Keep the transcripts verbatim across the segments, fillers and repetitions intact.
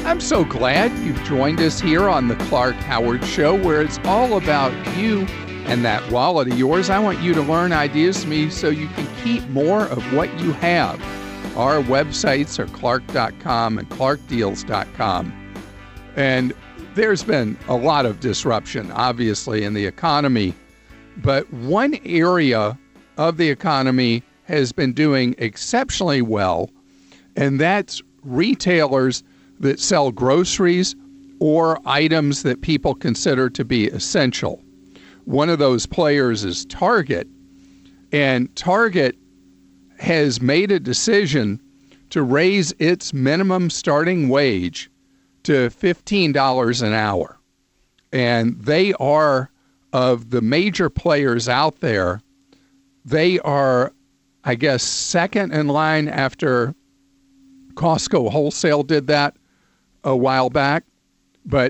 I'm so glad you've joined us here on the Clark Howard Show, where it's all about you and that wallet of yours. I want you to learn ideas from me so you can keep more of what you have. Our websites are clark dot com and clark deals dot com. And there's been a lot of disruption, obviously, in the economy. But one area of the economy has been doing exceptionally well, and that's retailers that sell groceries or items that people consider to be essential. One of those players is Target, and Target has made a decision to raise its minimum starting wage to fifteen dollars an hour. And they are, of the major players out there, they are, I guess, second in line after Costco Wholesale did that a while back. But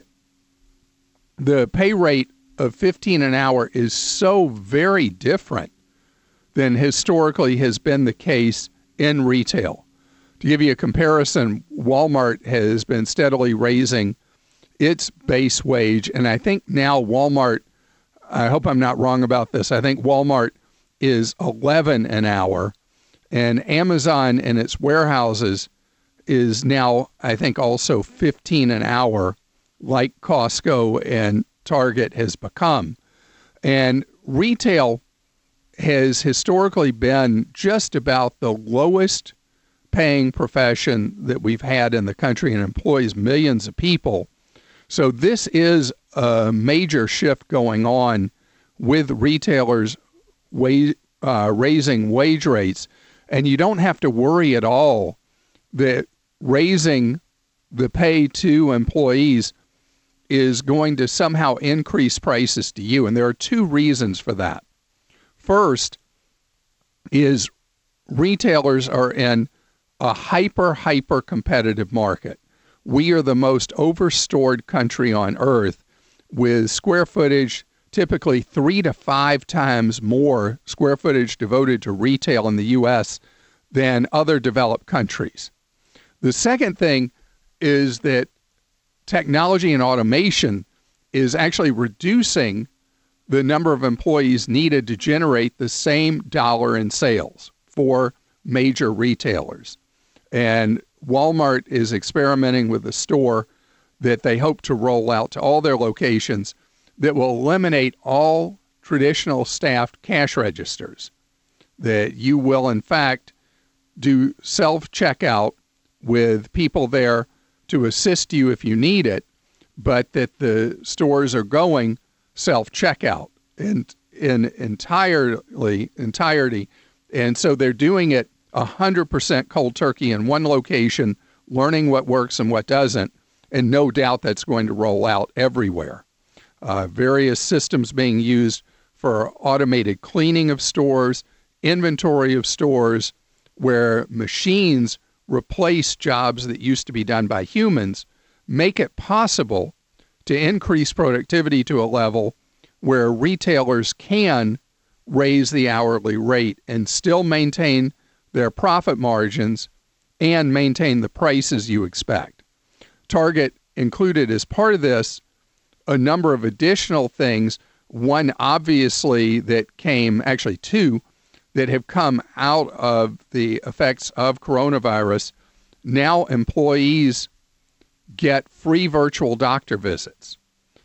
the pay rate of fifteen an hour is so very different than historically has been the case in retail. To give you a comparison, Walmart has been steadily raising its base wage, and I think now Walmart, I hope I'm not wrong about this, I think Walmart is eleven an hour, and Amazon in its warehouses is now, I think, also fifteen an hour, like Costco and Target has become. And retail has historically been just about the lowest paying profession that we've had in the country and employs millions of people. So this is a major shift going on with retailers wa- uh, raising wage rates. And you don't have to worry at all that raising the pay to employees is going to somehow increase prices to you. And there are two reasons for that. First is retailers are in a hyper, hyper competitive market. We are the most overstored country on earth, with square footage typically three to five times more square footage devoted to retail in the U S than other developed countries. The second thing is that technology and automation is actually reducing the number of employees needed to generate the same dollar in sales for major retailers. And Walmart is experimenting with a store that they hope to roll out to all their locations that will eliminate all traditional staffed cash registers, that you will, in fact, do self-checkout with people there to assist you if you need it, but that the stores are going self-checkout in, in entirely, entirety. And so they're doing it one hundred percent cold turkey in one location, learning what works and what doesn't, and no doubt that's going to roll out everywhere. Uh, various systems being used for automated cleaning of stores, inventory of stores, where machines replace jobs that used to be done by humans, make it possible to increase productivity to a level where retailers can raise the hourly rate and still maintain their profit margins and maintain the prices you expect. Target included as part of this a number of additional things. One, obviously, that came, actually two, that have come out of the effects of coronavirus. Now employees get free virtual doctor visits.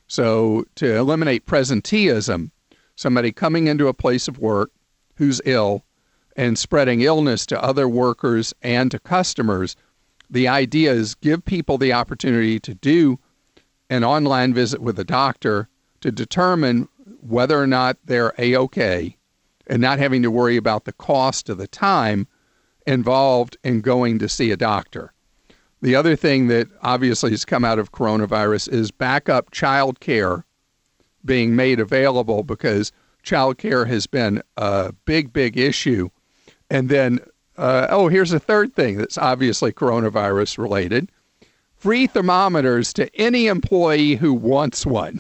So to eliminate presenteeism, somebody coming into a place of work who's ill and spreading illness to other workers and to customers, the idea is give people the opportunity to do an online visit with a doctor to determine whether or not they're A-OK, and not having to worry about the cost of the time involved in going to see a doctor. The other thing that obviously has come out of coronavirus is backup child care being made available, because child care has been a big, big issue. And then, uh, oh, here's a third thing that's obviously coronavirus related. Free thermometers to any employee who wants one.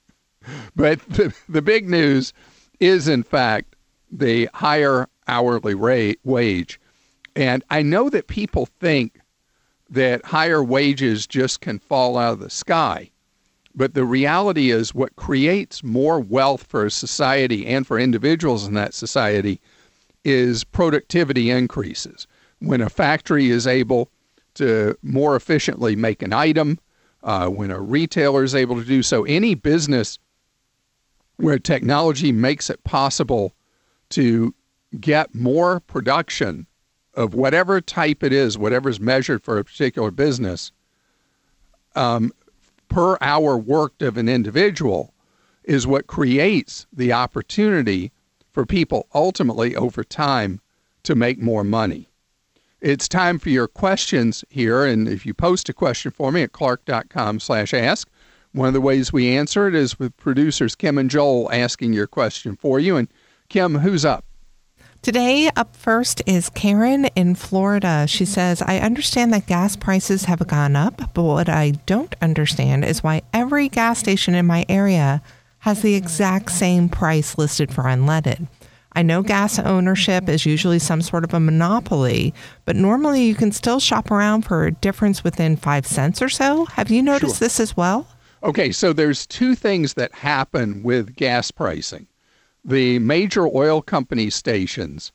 But the, the big news is, in fact, the higher hourly rate wage. And I know that people think that higher wages just can fall out of the sky. But the reality is what creates more wealth for a society and for individuals in that society is productivity increases. When a factory is able to more efficiently make an item, uh, when a retailer is able to do so, any business where technology makes it possible to get more production of whatever type it is, whatever is measured for a particular business, um, per hour worked of an individual, is what creates the opportunity for people ultimately over time to make more money. It's time for your questions here, and if you post a question for me at clark.com slash ask, one of the ways we answer it is with producers Kim and Joel asking your question for you. And Kim, who's up? Today, up first is Karen in Florida. She says, I understand that gas prices have gone up, but what I don't understand is why every gas station in my area has the exact same price listed for unleaded. I know gas ownership is usually some sort of a monopoly, but normally you can still shop around for a difference within five cents or so. Have you noticed Sure. this as well? Okay, so there's two things that happen with gas pricing. The major oil company stations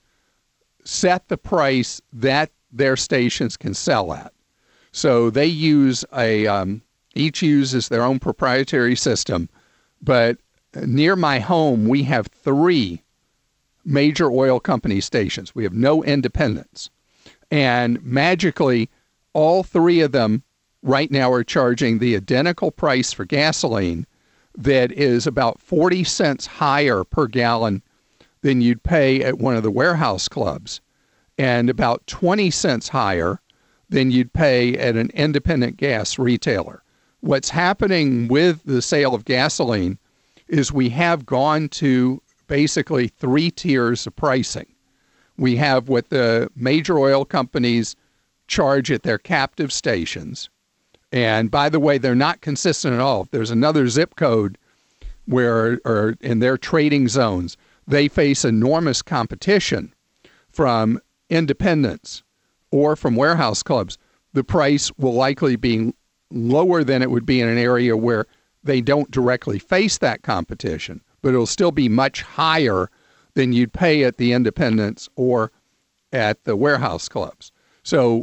set the price that their stations can sell at. So they use a, um, each uses their own proprietary system, but near my home, we have three major oil company stations. We have no independents. And magically, all three of them right now are charging the identical price for gasoline that is about forty cents higher per gallon than you'd pay at one of the warehouse clubs, and about twenty cents higher than you'd pay at an independent gas retailer. What's happening with the sale of gasoline is we have gone to basically three tiers of pricing. We have what the major oil companies charge at their captive stations. And by the way, they're not consistent at all. If there's another zip code where, or in their trading zones, they face enormous competition from independents or from warehouse clubs. The price will likely be lower than it would be in an area where they don't directly face that competition, but it'll still be much higher than you'd pay at the independents or at the warehouse clubs. So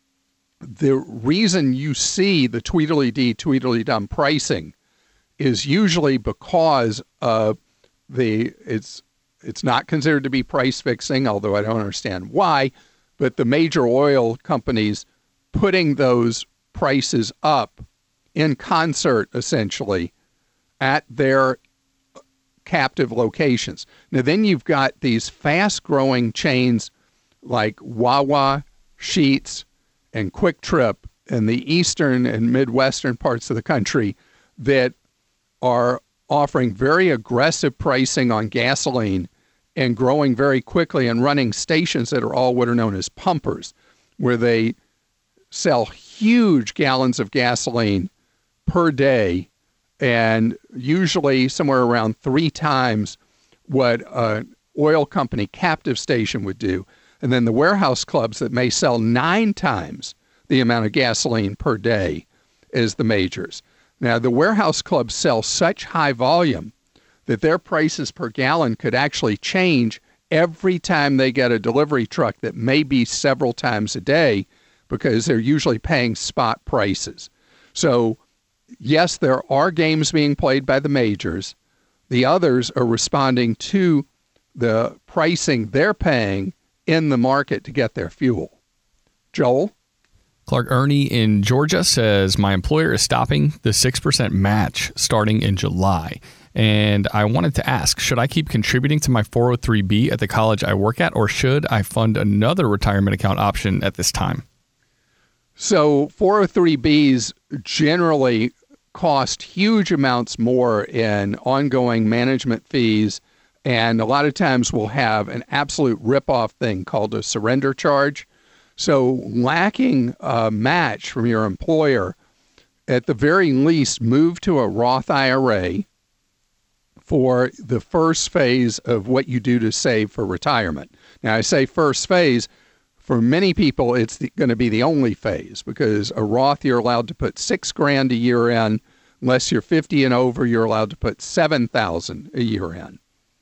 the reason you see the Tweedledee, Tweedledum pricing is usually because of the, it's it's not considered to be price fixing, although I don't understand why, but the major oil companies putting those prices up in concert, essentially, at their captive locations. Now, then you've got these fast-growing chains like Wawa, Sheetz, and Quick Trip in the eastern and midwestern parts of the country that are offering very aggressive pricing on gasoline and growing very quickly and running stations that are all what are known as pumpers, where they sell huge gallons of gasoline per day, and usually somewhere around three times what an oil company captive station would do. And then the warehouse clubs that may sell nine times the amount of gasoline per day as the majors. Now, the warehouse clubs sell such high volume that their prices per gallon could actually change every time they get a delivery truck that may be several times a day, because they're usually paying spot prices. So, yes, there are games being played by the majors. The others are responding to the pricing they're paying in the market to get their fuel. Joel? Clark, Ernie in Georgia says, my employer is stopping the six percent match starting in July. And I wanted to ask, should I keep contributing to my four oh three B at the college I work at, or should I fund another retirement account option at this time? So four oh three Bs generally cost huge amounts more in ongoing management fees, and a lot of times will have an absolute rip-off thing called a surrender charge. So lacking a match from your employer, at the very least, move to a Roth I R A for the first phase of what you do to save for retirement. Now, I say first phase. For many people, it's going to be the only phase, because a Roth, you're allowed to put six grand a year in. Unless you're fifty and over, you're allowed to put seven thousand a year in.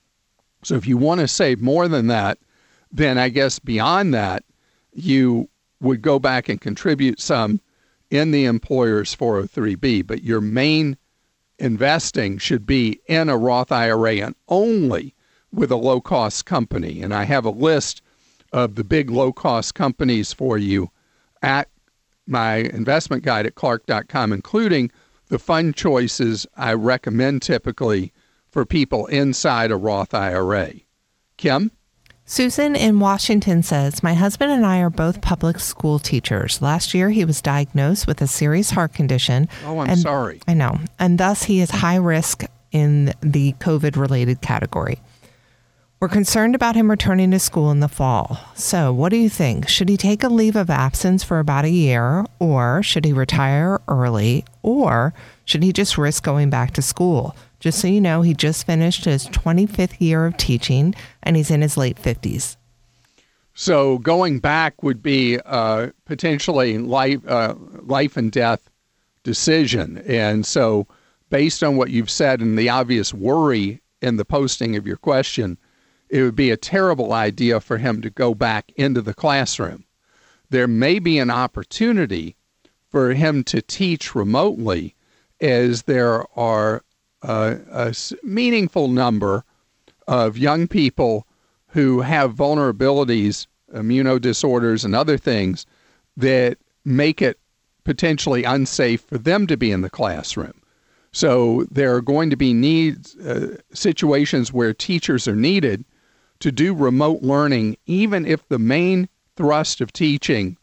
So if you want to save more than that, then I guess beyond that, you would go back and contribute some in the employer's four oh three B. But your main investing should be in a Roth I R A, and only with a low-cost company. And I have a list of the big low-cost companies for you at my investment guide at clark dot com, including the fund choices I recommend typically for people inside a Roth I R A. Kim? Susan in Washington says, my husband and I are both public school teachers. Last year, he was diagnosed with a serious heart condition. Oh, I'm and, sorry. I know. And thus, he is high risk in the COVID-related category. We're concerned about him returning to school in the fall. So what do you think? Should he take a leave of absence for about a year, or should he retire early, or should he just risk going back to school? Just so you know, he just finished his twenty-fifth year of teaching, and he's in his late fifties. So going back would be uh, potentially life, uh, life and death decision. And so based on what you've said and the obvious worry in the posting of your question, it would be a terrible idea for him to go back into the classroom. There may be an opportunity for him to teach remotely, as there are uh, a meaningful number of young people who have vulnerabilities, immunodisorders, and other things that make it potentially unsafe for them to be in the classroom. So there are going to be needs, uh, situations where teachers are needed to do remote learning, even if the main thrust of teaching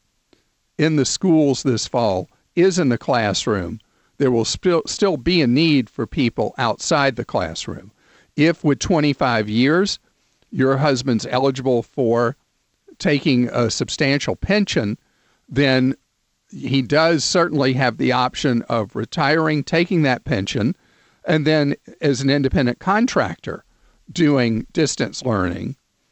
in the schools this fall is in the classroom. There will still still be a need for people outside the classroom. If with twenty-five years, your husband's eligible for taking a substantial pension, then he does certainly have the option of retiring, taking that pension, and then as an independent contractor, doing distance learning.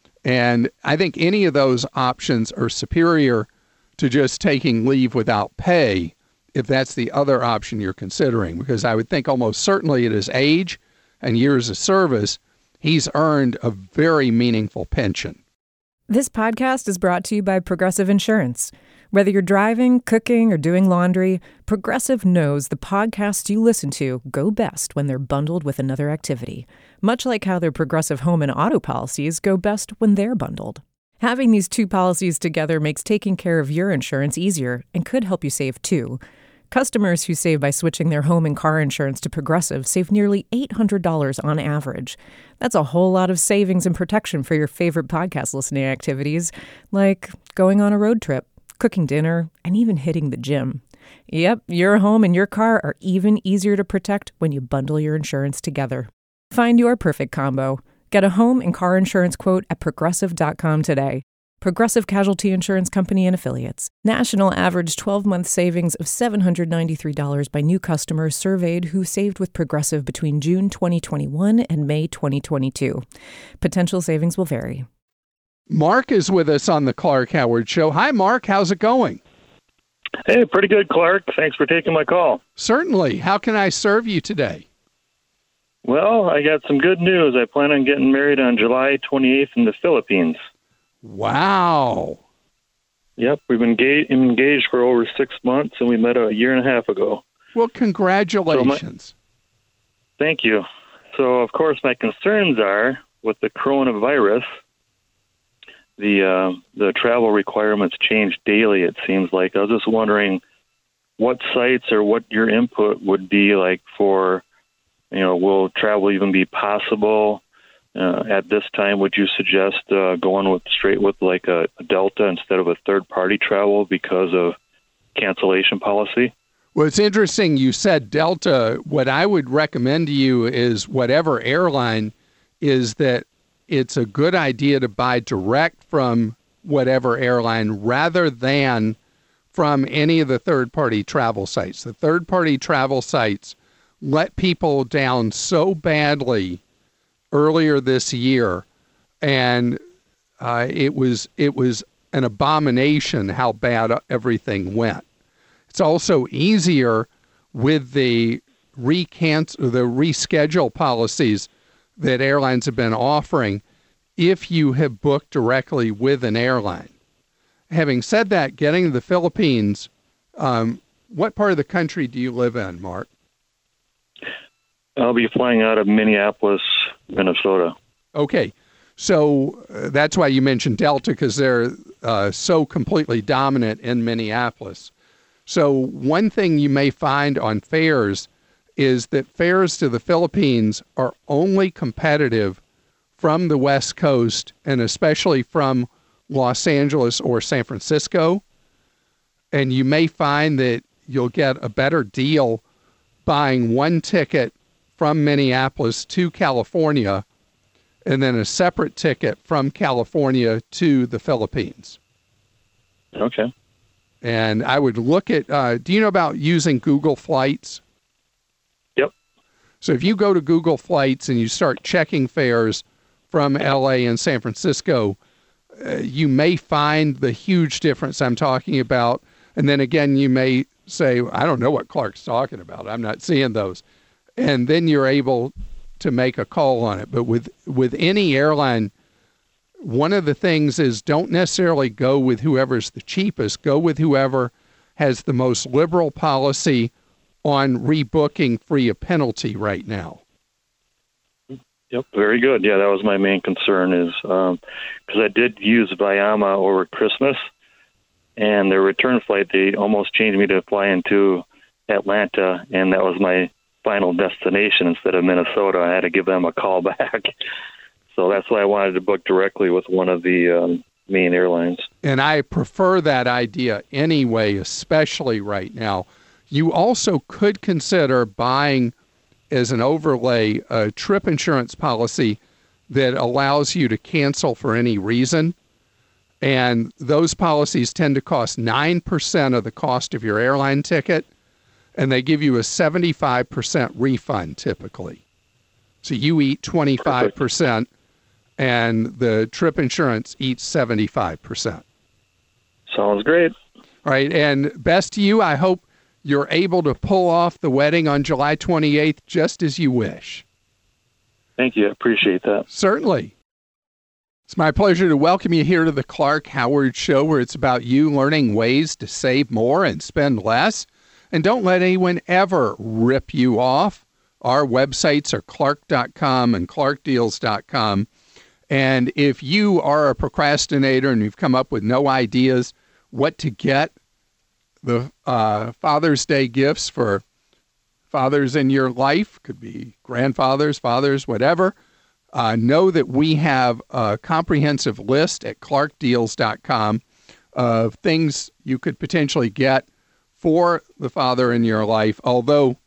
And I think any of those options are superior to just taking leave without pay, if that's the other option you're considering, because I would think almost certainly at his age and years of service, he's earned a very meaningful pension. This podcast is brought to you by Progressive Insurance. Whether you're driving, cooking, or doing laundry, Progressive knows the podcasts you listen to go best when they're bundled with another activity, much like how their Progressive home and auto policies go best when they're bundled. Having these two policies together makes taking care of your insurance easier and could help you save too. Customers who save by switching their home and car insurance to Progressive save nearly eight hundred dollars on average. That's a whole lot of savings and protection for your favorite podcast listening activities, like going on a road trip, cooking dinner, and even hitting the gym. Yep, your home and your car are even easier to protect when you bundle your insurance together. Find your perfect combo. Get a home and car insurance quote at progressive dot com today. Progressive Casualty Insurance Company and Affiliates. National average twelve-month savings of seven hundred ninety-three dollars by new customers surveyed who saved with Progressive between June twenty twenty-one and May twenty twenty-two. Potential savings will vary. Mark is with us on the Clark Howard Show. Hi, Mark. How's it going? Hey, pretty good, Clark. Thanks for taking my call. Certainly. How can I serve you today? Well, I got some good news. I plan on getting married on July twenty-eighth in the Philippines. Wow. Yep, we've been engaged, engaged for over six months, and we met a year and a half ago. Well, congratulations. So my, thank you. So, of course, my concerns are with the coronavirus. The uh, the travel requirements change daily, it seems like. I was just wondering what sites or what your input would be like for, you know, will travel even be possible? Uh, at this time, would you suggest uh, going with straight with like a, a Delta instead of a third-party travel because of cancellation policy? Well, it's interesting you said Delta. What I would recommend to you is whatever airline is that it's a good idea to buy direct from whatever airline rather than from any of the third-party travel sites. The third-party travel sites let people down so badly earlier this year, and uh, it was it was an abomination how bad everything went. It's also easier with the recancel, the reschedule policies that airlines have been offering if you have booked directly with an airline. Having said that, getting to the Philippines, um, what part of the country do you live in, Mark? I'll be flying out of Minneapolis, Minnesota. Okay. So uh, that's why you mentioned Delta, because they're uh, so completely dominant in Minneapolis. So one thing you may find on fares is that fares to the Philippines are only competitive from the West Coast, and especially from Los Angeles or San Francisco. And you may find that you'll get a better deal buying one ticket from Minneapolis to California and then a separate ticket from California to the Philippines. Okay. And I would look at, uh, do you know about using Google Flights? Yep. So if you go to Google Flights and you start checking fares from L A and San Francisco, uh, you may find the huge difference I'm talking about. And then again, you may say, I don't know what Clark's talking about. I'm not seeing those. And then you're able to make a call on it. But with, with any airline, one of the things is don't necessarily go with whoever's the cheapest. Go with whoever has the most liberal policy on rebooking free of penalty right now. Yep, very good. Yeah, that was my main concern is because um, I did use Viama over Christmas, and their return flight, they almost changed me to fly into Atlanta, and that was my final destination instead of Minnesota. I had to give them a call back. So that's why I wanted to book directly with one of the um, main airlines. And I prefer that idea anyway, especially right now. You also could consider buying as an overlay a trip insurance policy that allows you to cancel for any reason. And those policies tend to cost nine percent of the cost of your airline ticket, and they give you a seventy-five percent refund typically. So you eat twenty-five percent, and the trip insurance eats seventy-five percent. Sounds great. All right, and best to you. I hope you're able to pull off the wedding on July twenty-eighth just as you wish. Thank you. I appreciate that. Certainly. It's my pleasure to welcome you here to the Clark Howard Show, where it's about you learning ways to save more and spend less. And don't let anyone ever rip you off. Our websites are clark dot com and clark deals dot com. And if you are a procrastinator and you've come up with no ideas what to get, the uh, Father's Day gifts for fathers in your life, could be grandfathers, fathers, whatever, uh, know that we have a comprehensive list at clark deals dot com of things you could potentially get for the father in your life, although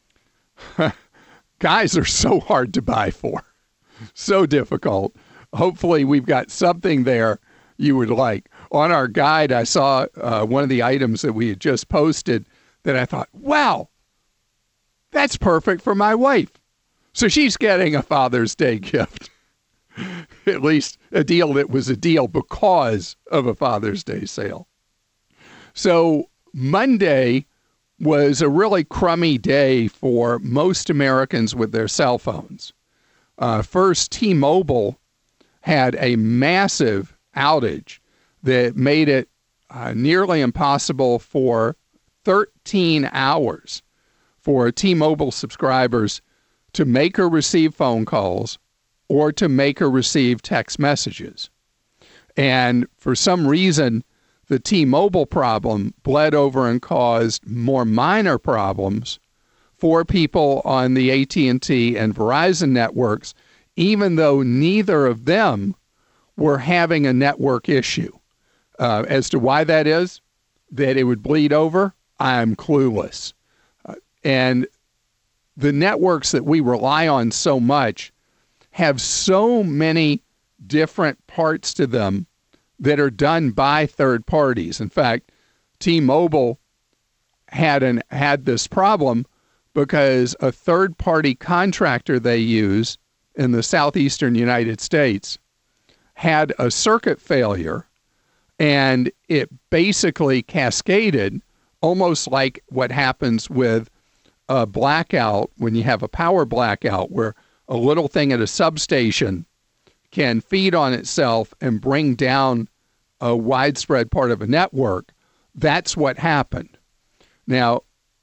guys are so hard to buy for, so difficult. Hopefully we've got something there you would like. On our guide, I saw uh, one of the items that we had just posted that I thought, wow, that's perfect for my wife. So she's getting a Father's Day gift, at least a deal that was a deal because of a Father's Day sale. So Monday was a really crummy day for most Americans with their cell phones. Uh, first, T-Mobile had a massive outage that made it uh, nearly impossible for thirteen hours for T-Mobile subscribers to make or receive phone calls or to make or receive text messages. And for some reason, the T-Mobile problem bled over and caused more minor problems for people on the A T and T and Verizon networks, even though neither of them were having a network issue. Uh, as to why that is, that it would bleed over, I'm clueless. Uh, and the networks that we rely on so much have so many different parts to them that are done by third parties. In fact, T-Mobile had an had this problem because a third-party contractor they use in the southeastern United States had a circuit failure, And it basically cascaded, almost like what happens with a blackout when you have a power blackout, where a little thing at a substation can feed on itself and bring down a widespread part of a network. That's what happened. Now,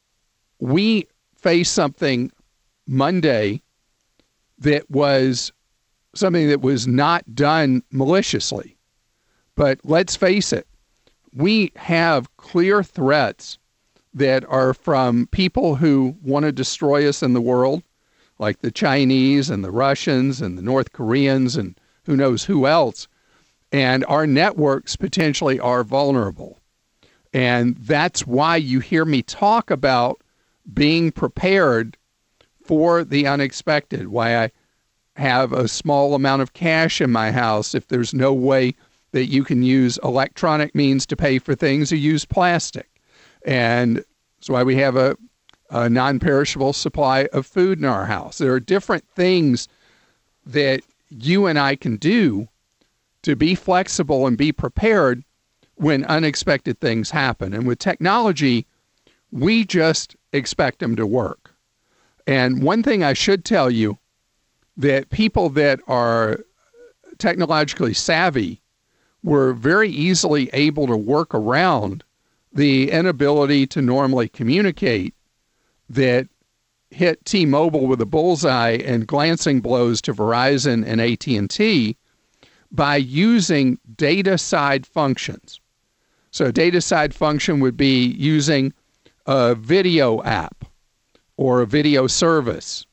we faced something Monday that was something that was not done maliciously. But let's face it, we have clear threats that are from people who want to destroy us in the world, like the Chinese and the Russians and the North Koreans and who knows who else. And our networks potentially are vulnerable. And that's why you hear me talk about being prepared for the unexpected, why I have a small amount of cash in my house if there's no way that you can use electronic means to pay for things or use plastic. And that's why we have a, a non-perishable supply of food in our house. There are different things that you and I can do to be flexible and be prepared when unexpected things happen. And with technology, we just expect them to work. And one thing I should tell you, that people that are technologically savvy were very easily able to work around the inability to normally communicate that hit T-Mobile with a bullseye and glancing blows to Verizon and A T and T by using data side functions. So a data side function would be using a video app or a video service,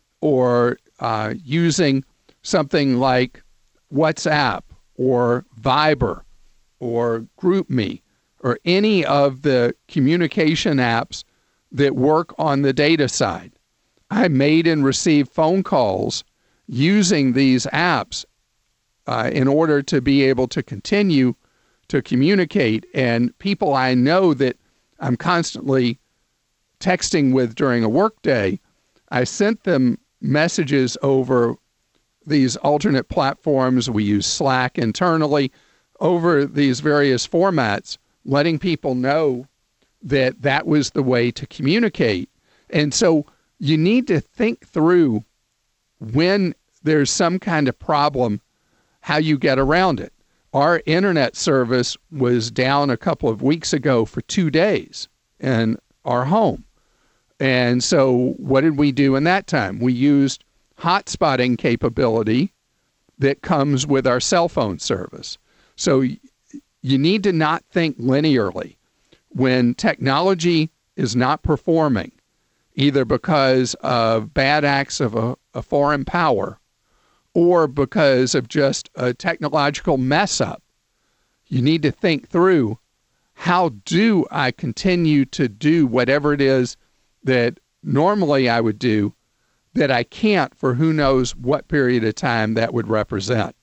or uh, using something like WhatsApp or Viber or GroupMe or any of the communication apps that work on the data side. I made and received phone calls using these apps uh, in order to be able to continue to communicate. And people I know that I'm constantly texting with during a workday, I sent them messages over these alternate platforms. We use Slack internally over these various formats, letting people know that that was the way to communicate. And so you need to think through when there's some kind of problem, how you get around it. Our internet service was down a couple of weeks ago for two days in our home. And so what did we do in that time? We used hotspotting capability that comes with our cell phone service. So you need to not think linearly. When technology is not performing, either because of bad acts of a, a foreign power or because of just a technological mess up, you need to think through, how do I continue to do whatever it is that normally I would do that I can't for who knows what period of time that would represent.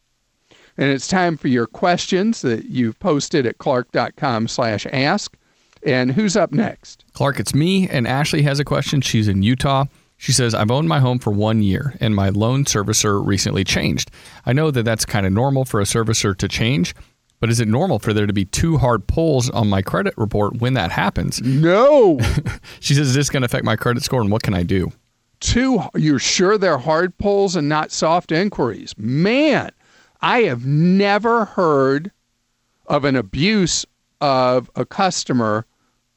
And it's time for your questions that you've posted at clark.com slash ask. And who's up next? Clark, it's me, and Ashley has a question. She's in Utah. She says, I've owned my home for one year, and my loan servicer recently changed. I know that that's kind of normal for a servicer to change, but is it normal for there to be two hard pulls on my credit report when that happens? No. She says, is this going to affect my credit score, and what can I do? Two, you're sure they're hard pulls and not soft inquiries? Man, I have never heard of an abuse of a customer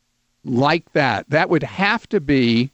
like that. That would have to be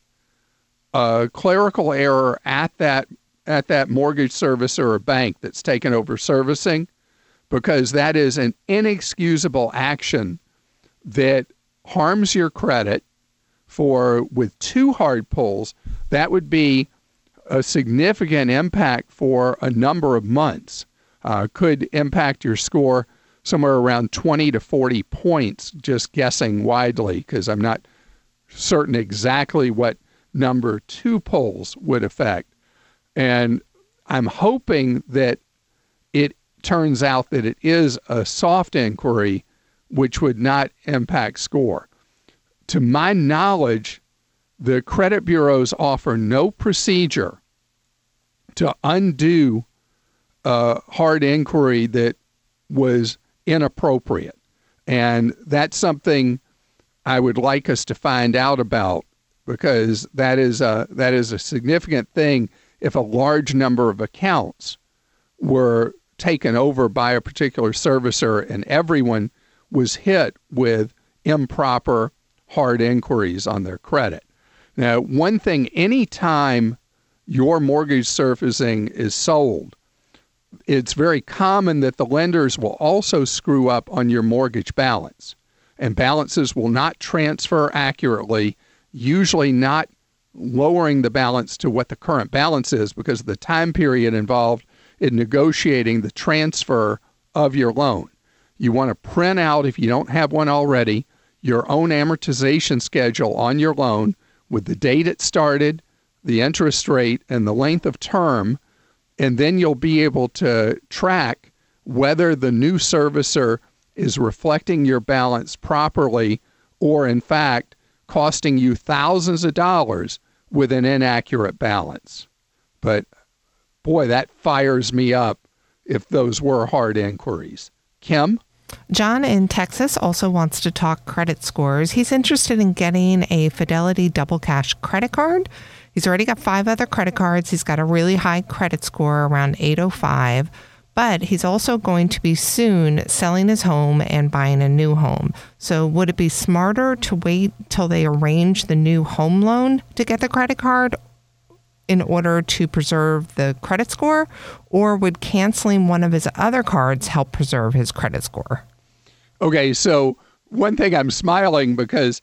a clerical error at that at that mortgage servicer or bank that's taken over servicing, because that is an inexcusable action that harms your credit. For with two hard pulls, that would be a significant impact for a number of months. Uh, could impact your score somewhere around twenty to forty points, just guessing widely, because I'm not certain exactly what number two pulls would affect. And I'm hoping that it turns out that it is a soft inquiry, which would not impact score. To my knowledge, the credit bureaus offer no procedure to undo a hard inquiry that was inappropriate. And that's something I would like us to find out about, because that is a, that is a significant thing if a large number of accounts were taken over by a particular servicer and everyone was hit with improper hard inquiries on their credit. Now, one thing, anytime your mortgage servicing is sold, it's very common that the lenders will also screw up on your mortgage balance, and balances will not transfer accurately, usually not lowering the balance to what the current balance is because of the time period involved in negotiating the transfer of your loan. You want to print out, if you don't have one already, your own amortization schedule on your loan with the date it started, the interest rate, and the length of term, and then you'll be able to track whether the new servicer is reflecting your balance properly or, in fact, costing you thousands of dollars with an inaccurate balance. But, boy, that fires me up if those were hard inquiries. Kim? John in Texas also wants to talk credit scores. He's interested in getting a Fidelity Double Cash credit card. He's already got five other credit cards. He's got a really high credit score, around eight oh five. But he's also going to be soon selling his home and buying a new home. So would it be smarter to wait till they arrange the new home loan to get the credit card in order to preserve the credit score, or would canceling one of his other cards help preserve his credit score? Okay, so one thing, I'm smiling because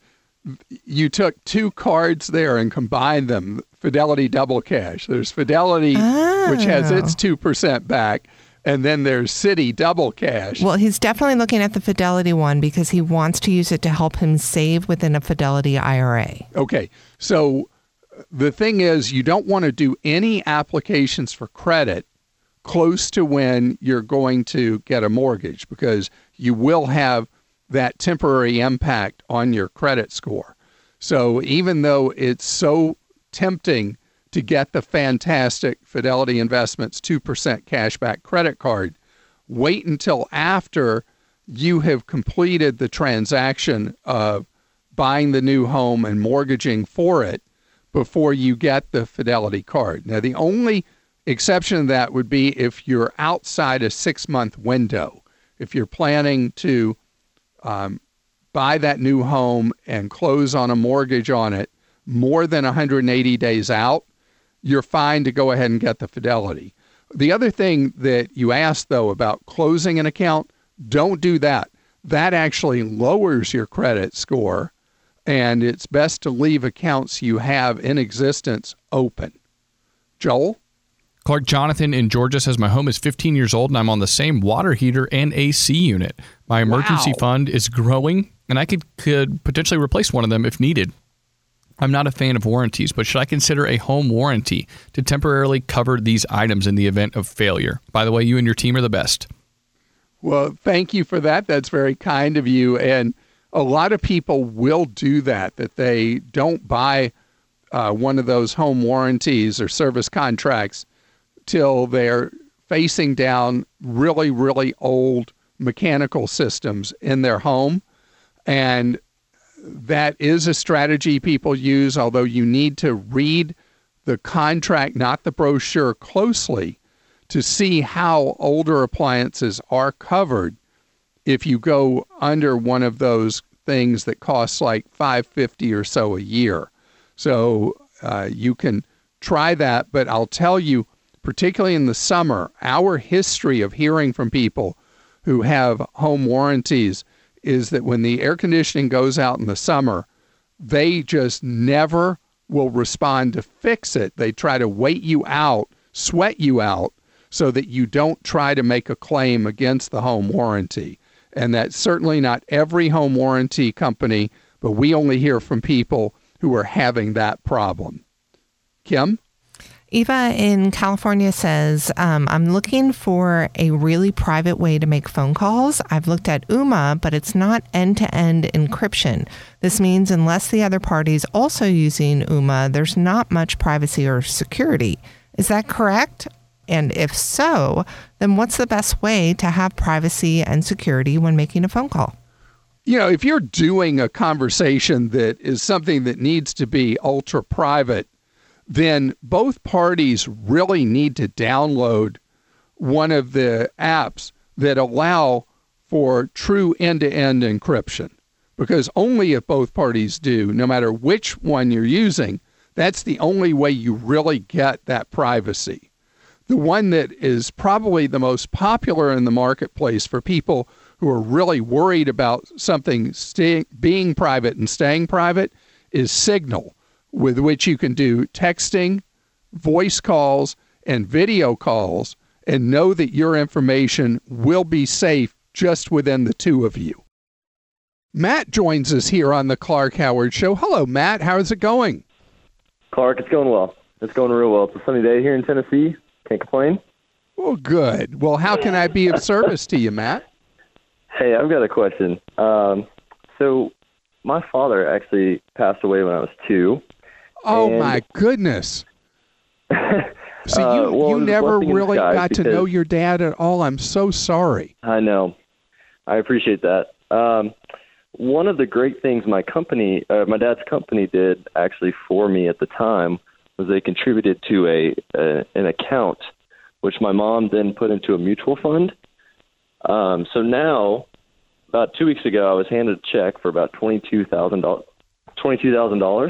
you took two cards there and combined them, Fidelity Double Cash. There's Fidelity, oh. which has its two percent back, and then there's Citi Double Cash. Well, he's definitely looking at the Fidelity one because he wants to use it to help him save within a Fidelity I R A. Okay, so the thing is, you don't want to do any applications for credit close to when you're going to get a mortgage, because you will have that temporary impact on your credit score. So even though it's so tempting to get the fantastic Fidelity Investments two percent cashback credit card, wait until after you have completed the transaction of buying the new home and mortgaging for it before you get the Fidelity card. Now, the only exception to that would be if you're outside a six-month window. If you're planning to um, buy that new home and close on a mortgage on it more than one hundred eighty days out, you're fine to go ahead and get the Fidelity. The other thing that you asked, though, about closing an account, don't do that. That actually lowers your credit score, and it's best to leave accounts you have in existence open. Joel? Clark Jonathan in Georgia says, my home is fifteen years old and I'm on the same water heater and A C unit. My emergency Wow. fund is growing and I could, could potentially replace one of them if needed. I'm not a fan of warranties, but should I consider a home warranty to temporarily cover these items in the event of failure? By the way, you and your team are the best. Well, thank you for that. That's very kind of you. And a lot of people will do that, that they don't buy uh, one of those home warranties or service contracts till they're facing down really, really old mechanical systems in their home. And that is a strategy people use, although you need to read the contract, not the brochure, closely to see how older appliances are covered if you go under one of those things that costs like five hundred fifty dollars or so a year. So uh, you can try that, but I'll tell you, particularly in the summer, our history of hearing from people who have home warranties is that when the air conditioning goes out in the summer, they just never will respond to fix it. They try to wait you out, sweat you out, so that you don't try to make a claim against the home warranty. And that's certainly not every home warranty company, but we only hear from people who are having that problem. Kim? Eva in California says, um, I'm looking for a really private way to make phone calls. I've looked at Ooma, but it's not end-to-end encryption. This means unless the other party is also using Ooma, there's not much privacy or security. Is that correct? And if so, then what's the best way to have privacy and security when making a phone call? You know, if you're doing a conversation that is something that needs to be ultra private, then both parties really need to download one of the apps that allow for true end-to-end encryption. Because only if both parties do, no matter which one you're using, that's the only way you really get that privacy. The one that is probably the most popular in the marketplace for people who are really worried about something stay, being private and staying private is Signal, with which you can do texting, voice calls, and video calls, and know that your information will be safe just within the two of you. Matt joins us here on the Clark Howard Show. Hello, Matt. How's it going? Clark, it's going well. It's going real well. It's a sunny day here in Tennessee. Can't complain. Well, good. Well, how can I be of service to you, Matt? Hey, I've got a question. Um, so my father actually passed away when I was two. Oh, and... my goodness. So you, uh, well, you never really got because... to know your dad at all. I'm so sorry. I know. I appreciate that. Um, one of the great things my company, uh, my dad's company did actually for me at the time was they contributed to a, a an account, which my mom then put into a mutual fund. Um, so now, about two weeks ago, I was handed a check for about twenty-two thousand dollars. twenty-two thousand dollars.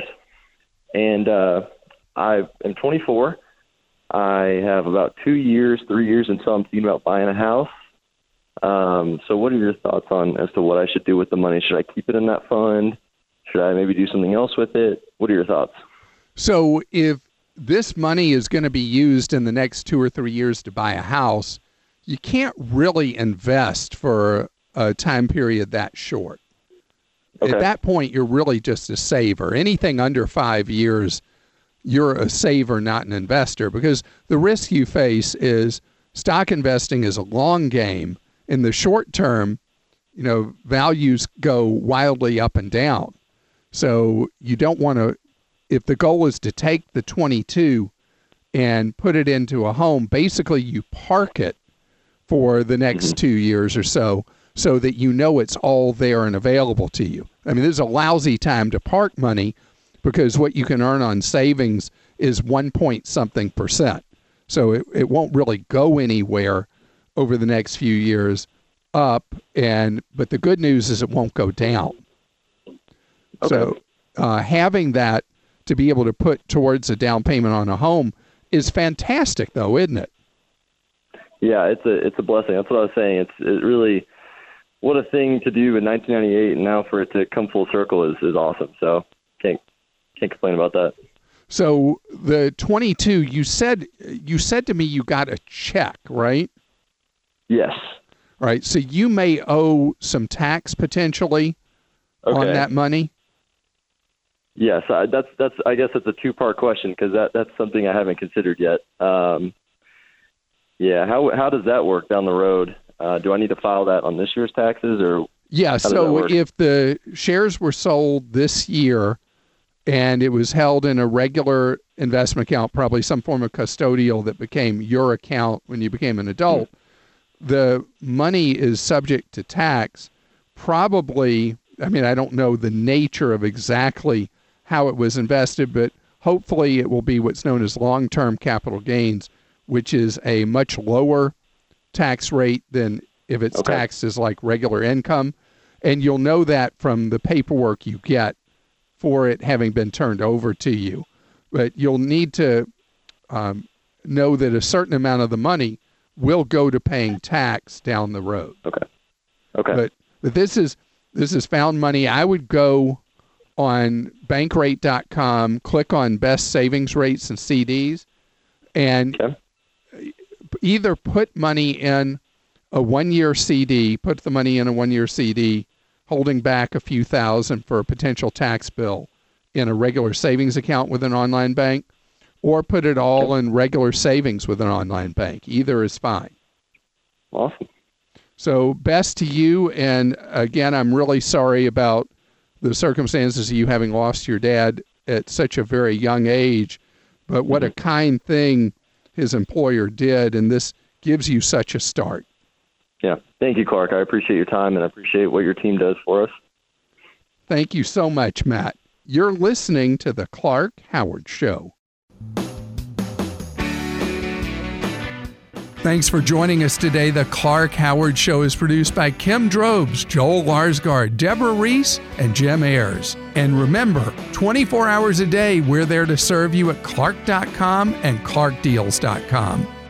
And uh, I am twenty-four. I have about two years, three years until I'm thinking about buying a house. Um, so what are your thoughts on as to what I should do with the money? Should I keep it in that fund? Should I maybe do something else with it? What are your thoughts? So if this money is going to be used in the next two or three years to buy a house, you can't really invest for a time period that short. Okay. At that point, you're really just a saver. Anything under five years, you're a saver, not an investor, because the risk you face is stock investing is a long game. In the short term, you know, values go wildly up and down. So you don't want to, if the goal is to take the twenty-two and put it into a home, basically you park it for the next mm-hmm. two years or so, so that you know it's all there and available to you. I mean, this is a lousy time to park money because what you can earn on savings is one point something percent. So it, it won't really go anywhere over the next few years up, and but the good news is it won't go down. Okay. So uh, having that to be able to put towards a down payment on a home is fantastic, though, isn't it? Yeah, it's a it's a blessing. That's what I was saying. It's it really what a thing to do in nineteen ninety-eight, and now for it to come full circle is, is awesome. So can't can't complain about that. So the twenty-two, you said you said to me you got a check, right? Yes. Right. So you may owe some tax potentially okay. on that money. Yes, I, that's that's. I guess it's a two-part question because that that's something I haven't considered yet. Um, yeah. How how does that work down the road? Uh, do I need to file that on this year's taxes or? Yeah. So if the shares were sold this year, and it was held in a regular investment account, probably some form of custodial that became your account when you became an adult, hmm. the money is subject to tax. Probably, I mean, I don't know the nature of exactly how it was invested, but hopefully it will be what's known as long-term capital gains, which is a much lower tax rate than if it's okay. taxed as like regular income. And you'll know that from the paperwork you get for it having been turned over to you. But you'll need to um, know that a certain amount of the money will go to paying tax down the road. Okay. Okay. But but this is this is found money. I would go on bankrate dot com, click on best savings rates and C Ds, and okay. either put money in a one-year C D, put the money in a one-year C D, holding back a few thousand for a potential tax bill in a regular savings account with an online bank, or put it all in regular savings with an online bank. Either is fine. Awesome. So best to you, and again, I'm really sorry about the circumstances of you having lost your dad at such a very young age, but what mm-hmm. a kind thing his employer did, and this gives you such a start. Yeah. Thank you, Clark. I appreciate your time, and I appreciate what your team does for us. Thank you so much, Matt. You're listening to The Clark Howard Show. Thanks for joining us today. The Clark Howard Show is produced by Kim Drobes, Joel Larsgaard, Deborah Reese, and Jim Ayers. And remember, twenty-four hours a day, we're there to serve you at clark dot com and clark deals dot com.